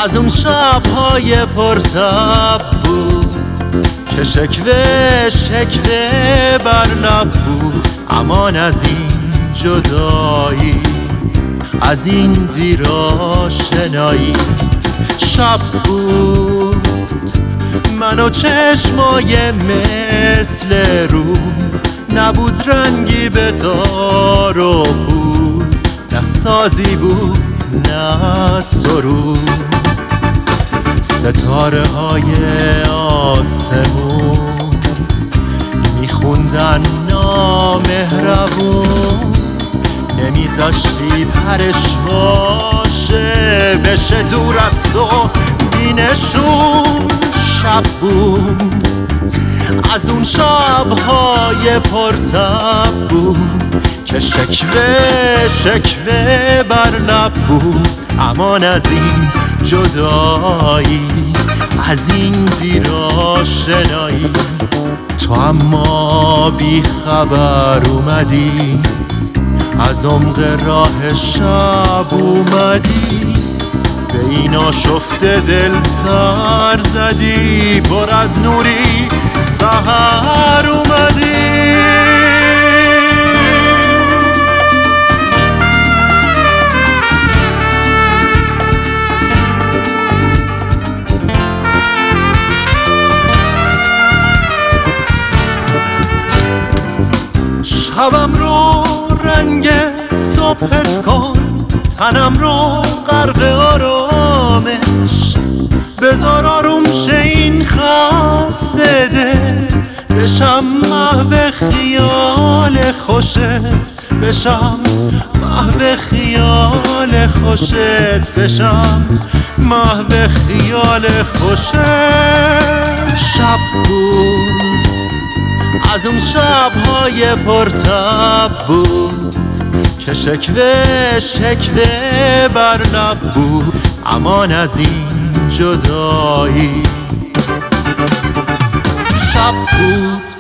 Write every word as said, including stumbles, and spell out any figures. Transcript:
از اون شب‌های پرتب بود که شکوه شکوه بر لب بود. امان از این جدایی، از این دیر آشنایی. شب بود من و چشمای مثل رود، نبود رنگی به تار و پود، نه سازی بود نه سرود. ستاره های آسمون میخوندن نامهربون، نمیذاشتی پرش باشه بشه دور از تو بینشون. شب بود از اون شب‌های پرتب بود که شکوه شکوه بر لب بود. امان از این جدایی، از این دیر آشنایی. تو اما بی خبر اومدی، از عمق راه شب اومدی، به این آشفته دل سر زدی. پر از نوری سحر اومدی. شبم رو رنگ صبحش کن، تنم رو غرق آرامش بذار. آروم شه این خسته دل، بشم محو خیال خوشت، بشم محو خیال خوشت، بشم محو خیال خوشت. شب بود از اون شب‌های پرتب بود که شکوه شکوه بر لب بود. امان از این جدایی. شب بود